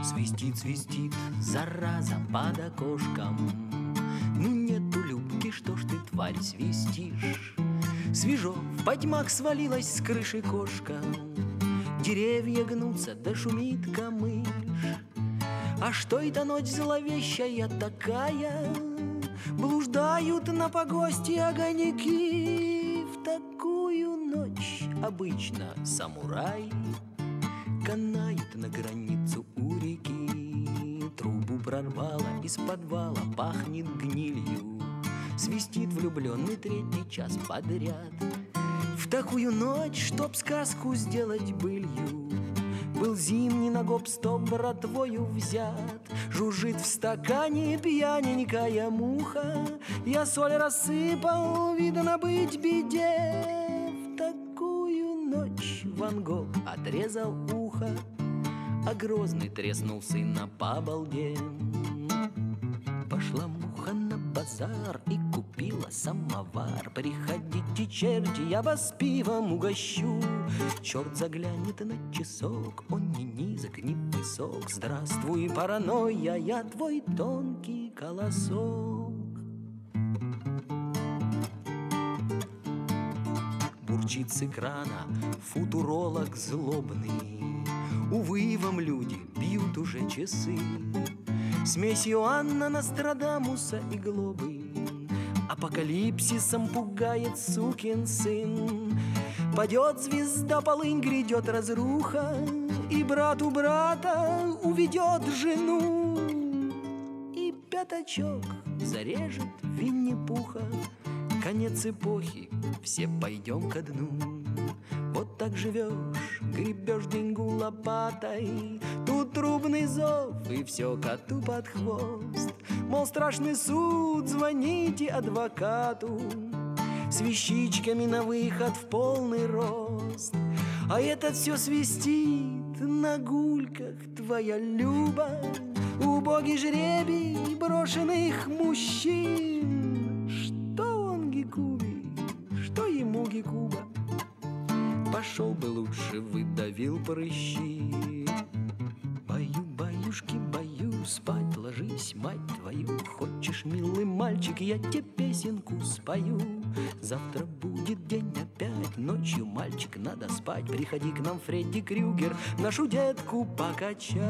Свистит, свистит, зараза, под окошком. Ну нету Любки, что ж ты, тварь, свистишь? Свежо, в потьмах свалилась с крыши кошка. Деревья гнутся, да шумит камыш. А что это ночь зловещая такая? Блуждают на погосте огоньки. В такую ночь обычно самурай канают на границу у реки. Трубу прорвало, из подвала пахнет гнилью. Свистит влюбленный третий час подряд. В такую ночь, чтоб сказку сделать былью, был зимний на гоп-стоп братвою взят. Жужжит в стакане пьяненькая муха. Я соль рассыпал, видно быть беде. В такую ночь Ван Гог отрезал ухо, а Грозный треснул сына по балде. Пошла муха на базар и купила самовар. Приходите, черти, я вас пивом угощу. Черт заглянет на часок, он ни низок, ни высок. Здравствуй, паранойя, я твой тонкий колосок. Бурчит с экрана футуролог злобный. Увы, вам, люди, бьют уже часы. Смесь Иоанна, Нострадамуса и Глобы. Апокалипсисом пугает сукин сын. Падет звезда, полынь, грядет разруха, и брат у брата уведет жену. И пятачок зарежет Винни-Пуха. Конец эпохи, все пойдем ко дну. Вот так живешь, гребешь деньгу лопатой. Тут трубный зов, и все коту под хвост. Мол, страшный суд, звоните адвокату. С вещичками на выход в полный рост. А этот все свистит на гульках, твоя Люба. Убогий жребий брошенных мужчин. Что он Гекубе, что ему Гекуба? Пошел бы лучше, выдавил прыщи. Баю, баюшки, баю, спать ложись, мать твою. Хочешь, милый мальчик, я тебе песенку спою. Завтра будет день опять, ночью, мальчик, надо спать. Приходи к нам, Фредди Крюгер, нашу детку покачать.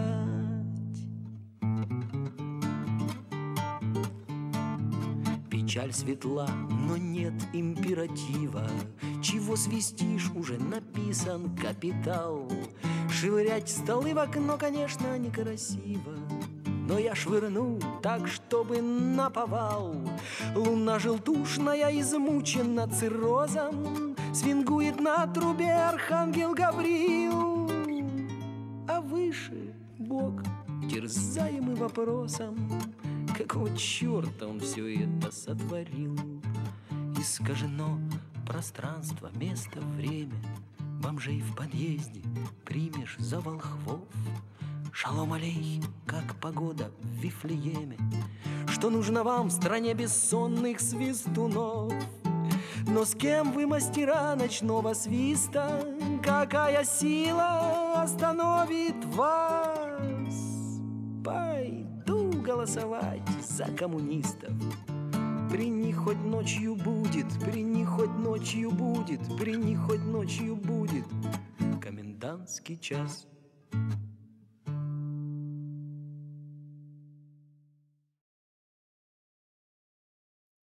Печаль светла, но нет императива. Чего свистишь, уже написан капитал. Швырять столы в окно, конечно, некрасиво, но я швырну так, чтобы наповал. Луна желтушная измучена циррозом. Свингует на трубе архангел Гавриил. А выше Бог, терзаемый вопросом, какого черта он все это сотворил. Искажено пространство, место, время. Бомжей в подъезде примешь за волхвов. Шалом алейхим, как погода в Вифлееме. Что нужно вам в стране бессонных свистунов? Но с кем вы, мастера ночного свиста? Какая сила остановит вас? Пойду голосовать за коммунистов. При них хоть ночью будет, при них хоть ночью будет, при них хоть ночью будет комендантский час.